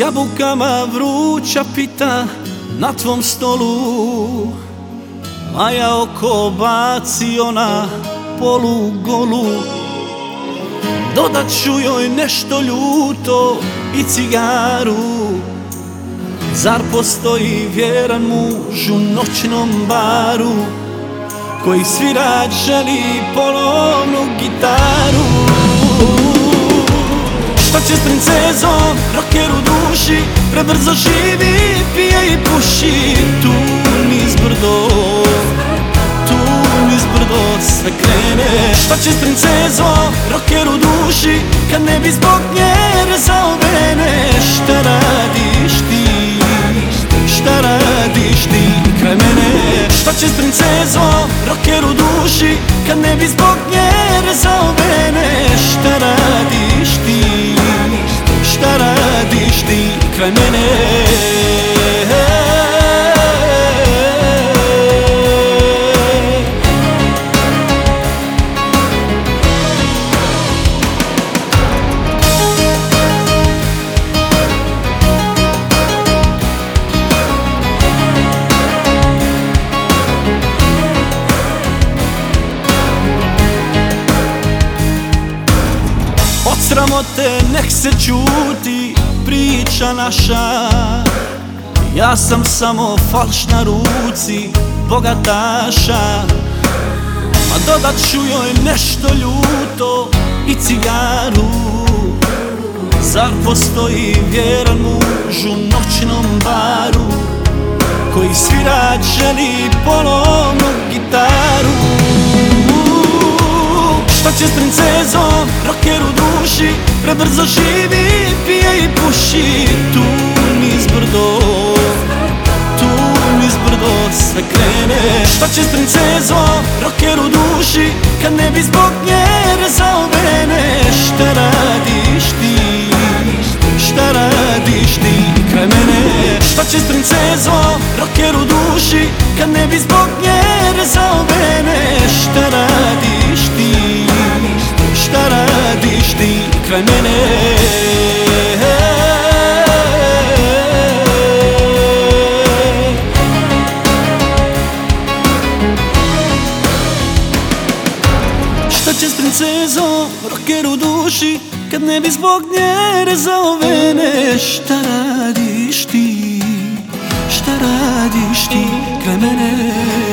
jabukama vruća pita na tvom stolu, a ja oko bacio na polugolu. Dodat ću joj nešto ljuto i cigaru. Zar postoji vjeran muž u noćnom baru koji svirat želi polovnu gitaru? Šta će s princezom, rocker u duši, prebrzo živi, pije i puši. Tu niz brdo, tu niz brdo sve krene. Šta će s princezom, rocker u duši, kad ne bi zbog nje rezao vene? Šta radiš ti, šta radiš ti kraj mene? Šta će s princezom, rocker u duši, kad ne bi zbog nje rezao vene? Šta radiš ti, šta radiš ti kraj mene? Od sramote nek se čuti priča naša, ja sam samo falš na ruci bogataša. A dodat ću joj nešto ljuto i cigaru. Zar postoji vjeran muž u noćnom baru koji svirat želi polovnu gitaru? Šta će s princezom, rocker u duši, prebrzo živi, pije i puši. Tu niz brdo, tu niz brdo sve krene. Šta će s princezom, rocker u duši, kad ne bi zbog nje rezao vene? Šta radiš ti, šta radiš ti kraj mene? Šta će s princezom, rocker u duši, kad ne bi zbog nje rezao vene? Šta radiš ti, šta radiš ti kraj mene? Šta će s princezom, rocker u duši, kad ne bi zbog nje rezao vene? Šta radiš ti, šta radiš ti kraj mene?